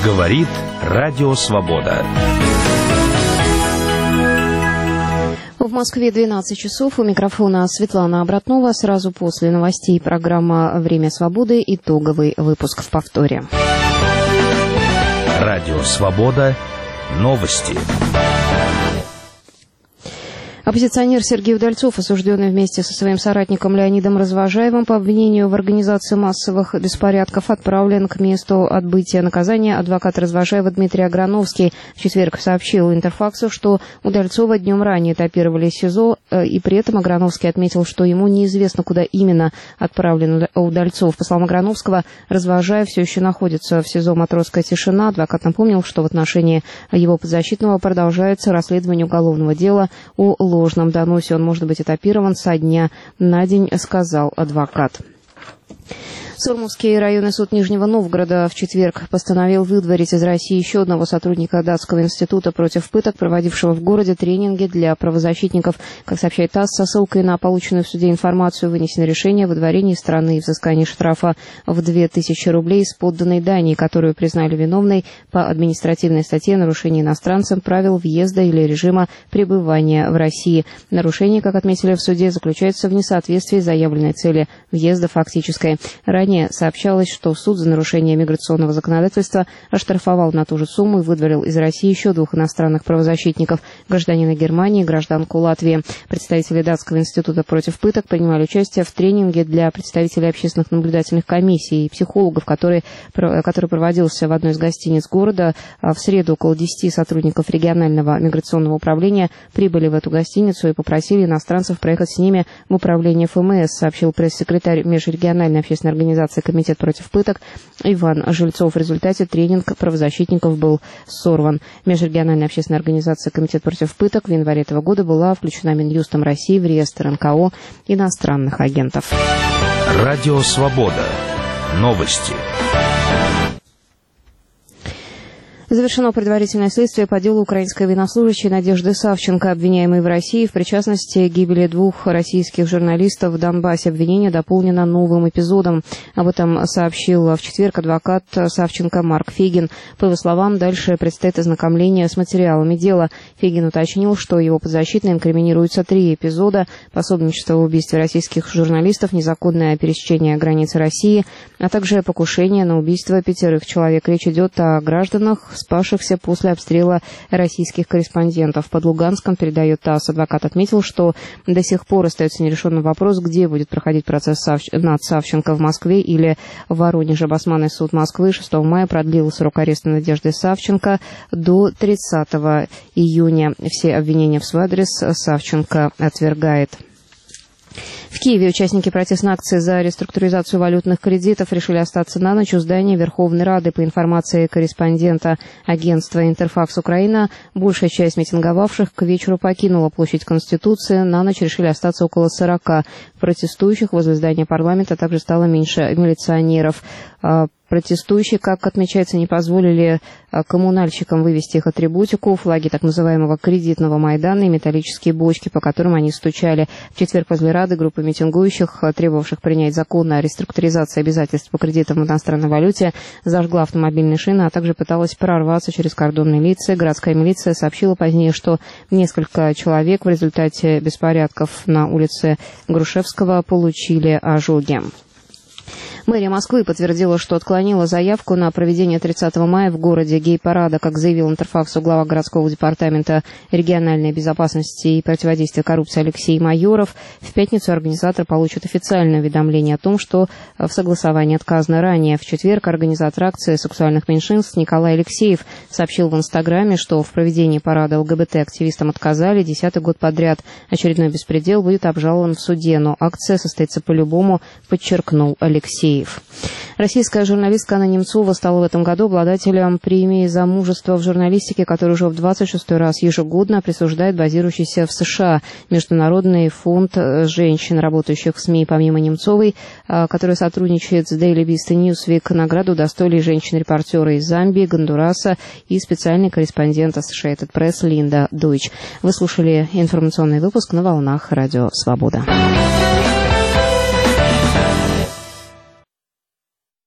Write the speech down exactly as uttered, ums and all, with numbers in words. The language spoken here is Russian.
Говорит Радио Свобода. В Москве двенадцать часов. У микрофона Светлана Обратнова. Сразу после новостей программа «Время свободы». Итоговый выпуск в повторе. Радио Свобода. Новости. Оппозиционер Сергей Удальцов, осужденный вместе со своим соратником Леонидом Развожаевым по обвинению в организации массовых беспорядков, отправлен к месту отбытия наказания. Адвокат Развожаева Дмитрий Аграновский в четверг сообщил Интерфаксу, что Удальцова днем ранее этапировали из СИЗО, и при этом Аграновский отметил, что ему неизвестно, куда именно отправлен Удальцов. По словам Аграновского, Развожаев все еще находится в СИЗО «Матросская тишина». Адвокат напомнил, что в отношении его подзащитного продолжается расследование уголовного дела о ложном доносе. Он может быть этапирован со дня на день, сказал адвокат. Сормовский районный суд Нижнего Новгорода в четверг постановил выдворить из России еще одного сотрудника Датского института против пыток, проводившего в городе тренинги для правозащитников. Как сообщает ТАСС, со ссылкой на полученную в суде информацию, вынесено решение о выдворении из страны и взыскании штрафа в две тысячи рублей с подданной дани, которую признали виновной по административной статье «Нарушение иностранцам правил въезда или режима пребывания в России». Нарушение, как отметили в суде, заключается в несоответствии заявленной цели въезда фактической. Ранее сообщалось, что суд за нарушение миграционного законодательства оштрафовал на ту же сумму и выдворил из России еще двух иностранных правозащитников, гражданина Германии и гражданку Латвии. Представители Датского института против пыток принимали участие в тренинге для представителей общественных наблюдательных комиссий и психологов, который, который проводился в одной из гостиниц города. В среду около десяти сотрудников регионального миграционного управления прибыли в эту гостиницу и попросили иностранцев проехать с ними в управление эф эм эс, сообщил пресс-секретарь межрегиональной общественной организации «Комитет против пыток» Иван Жильцов. В результате тренинг правозащитников был сорван. Межрегиональная общественная организация «Комитет против пыток» в январе этого года была включена Минюстом России в реестр эн ка о иностранных агентов. Радио Свобода. Новости. Завершено предварительное следствие по делу украинской военнослужащей Надежды Савченко, обвиняемой в России в причастности к гибели двух российских журналистов в Донбассе. Обвинение дополнено новым эпизодом. Об этом сообщил в четверг адвокат Савченко Марк Фегин. По его словам, дальше предстоит ознакомление с материалами дела. Фегин уточнил, что его подзащитной инкриминируются три эпизода: пособничество в убийстве российских журналистов, незаконное пересечение границы России, а также покушение на убийство пятерых человек. Речь идет о гражданах, спасшихся после обстрела российских корреспондентов. Под Луганском, передает ТАСС. Адвокат отметил, что до сих пор остается нерешенным вопрос, где будет проходить процесс Савч... над Савченко, в Москве или в Воронеже. Басманный суд Москвы шестого мая продлил срок ареста Надежды Савченко до тридцатого июня. Все обвинения в свой адрес Савченко отвергает. В Киеве участники протестной акции за реструктуризацию валютных кредитов решили остаться на ночь у здания Верховной Рады. По информации корреспондента агентства «Интерфакс Украина», большая часть митинговавших к вечеру покинула площадь Конституции. На ночь решили остаться около сорока протестующих. Возле здания парламента также стало меньше милиционеров. Протестующие, как отмечается, не позволили коммунальщикам вывести их атрибутику, флаги так называемого кредитного Майдана и металлические бочки, по которым они стучали. В четверг возле Рады группа митингующих, требовавших принять закон о реструктуризации обязательств по кредитам в иностранной валюте, зажгла автомобильные шины, а также пыталась прорваться через кордон милиции. Городская милиция сообщила позднее, что несколько человек в результате беспорядков на улице Грушевского получили ожоги. Мэрия Москвы подтвердила, что отклонила заявку на проведение тридцатого мая в городе гей-парада. Как заявил Интерфаксу глава городского департамента региональной безопасности и противодействия коррупции Алексей Майоров, в пятницу организатор получит официальное уведомление о том, что в согласовании отказано ранее. В четверг организатор акции сексуальных меньшинств Николай Алексеев сообщил в Инстаграме, что в проведении парада ЛГБТ активистам отказали десятый год подряд. Очередной беспредел будет обжалован в суде, но акция состоится по-любому, подчеркнул Алексеев. Российская журналистка Анна Немцова стала в этом году обладателем премии за мужество в журналистике, которую уже в двадцать шестой раз ежегодно присуждает базирующийся в США Международный фонд женщин, работающих в СМИ. Помимо Немцовой, которая сотрудничает с Daily Beast и Newsweek, награду удостоили женщины-репортеры из Замбии, Гондураса и специальный корреспондент Associated Press Линда Дойч. Вы слушали информационный выпуск на волнах Радио Свобода.